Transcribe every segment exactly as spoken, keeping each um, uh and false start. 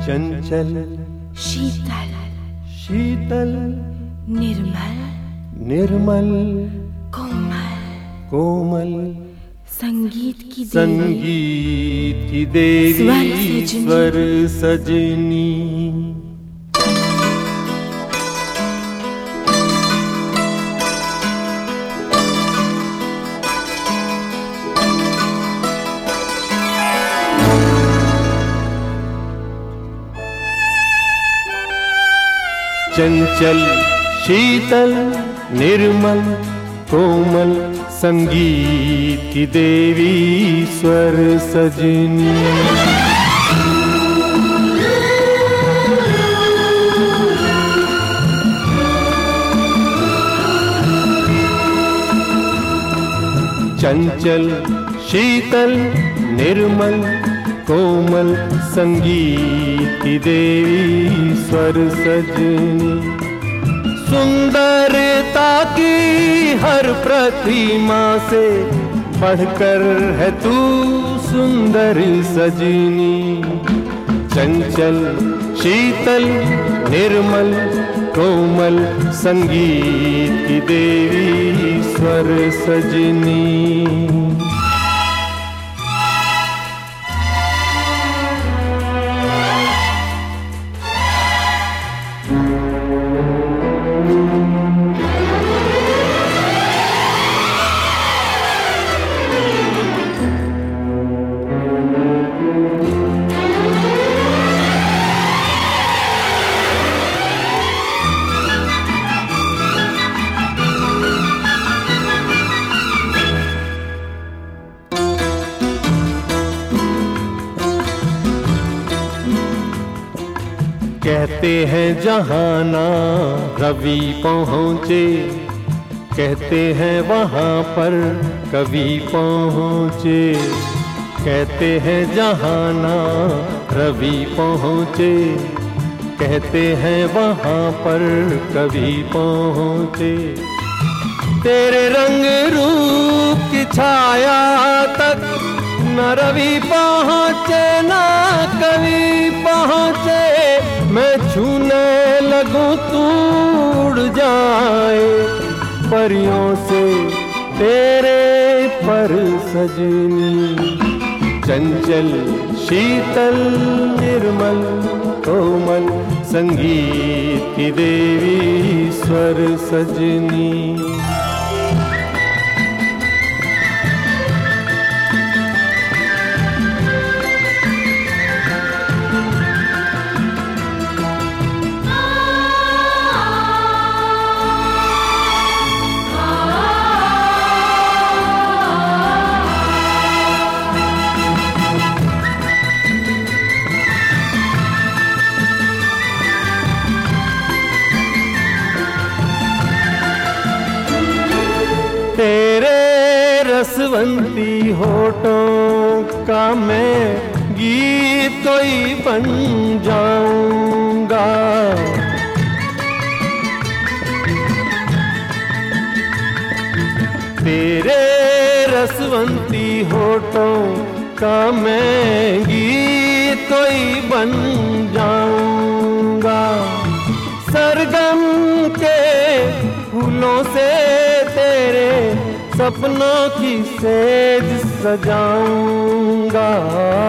चंचल शीतल शीतल निर्मल निर्मल कोमल कोमल संगीत की संगीत की देवी स्वर सजनी। चंचल शीतल निर्मल कोमल संगीत की देवी स्वर सजनी। चंचल शीतल निर्मल कोमल संगीत की देवी स्वर सजनी। सुंदरता की हर प्रतिमा से बढ़कर है तू सुंदर सजनी। चंचल शीतल निर्मल कोमल संगीत की देवी स्वर सजनी। कहते हैं जहाना रवि पहुँचे, कहते हैं वहाँ पर कवि पहुँचे। कहते हैं जहाना रवि पहुँचे, कहते हैं वहाँ पर कवि पहुँचे। तेरे रंग रूप की छाया तक न रवि पहुँचे न कवि पहुँचे। मैं छूने लगूं तू उड़ जाए परियों से तेरे पर सजनी। चंचल शीतल निर्मल कोमल संगीत की देवी स्वर सजनी। तेरे रसवंती होठों का मैं गीत कोई बन जाऊंगा। तेरे रसवंती होठों का मैं गीत कोई बन जाऊंगा। सरगम के फूलों से तेरे सपनों की सेज सजाऊंगा।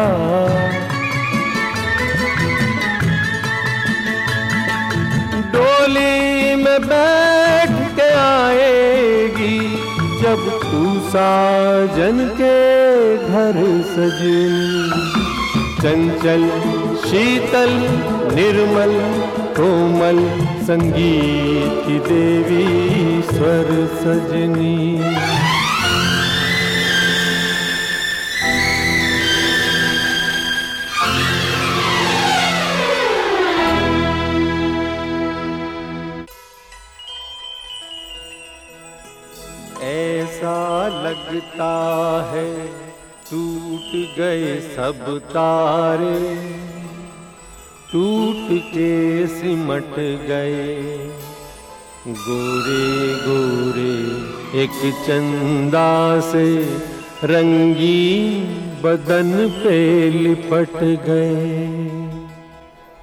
डोली में बैठ के आएगी जब तू साजन के घर सजनी। चंचल शीतल निर्मल कोमल संगीत की देवी स्वर सजनी। ऐसा लगता है टूट गए सब तारे, टूट के सिमट गए गोरे गोरे एक चंदा से रंगी बदन पे लिपट गए।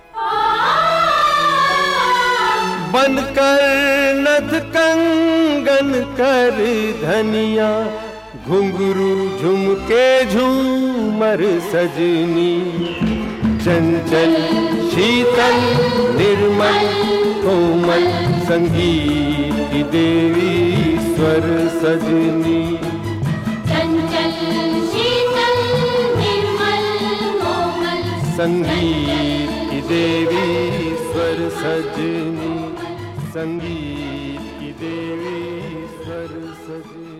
बनकर नथ कंगन कर धनिया, घुंघरू झुमके झूमर सजनी। चंचल शीतल निर्मल कोमल, संगीत की देवी स्वर सजनी। चंचल शीतल निर्मल कोमल, संगीत की देवी स्वर सजनी, संगीत की देवी स्वर सजनी।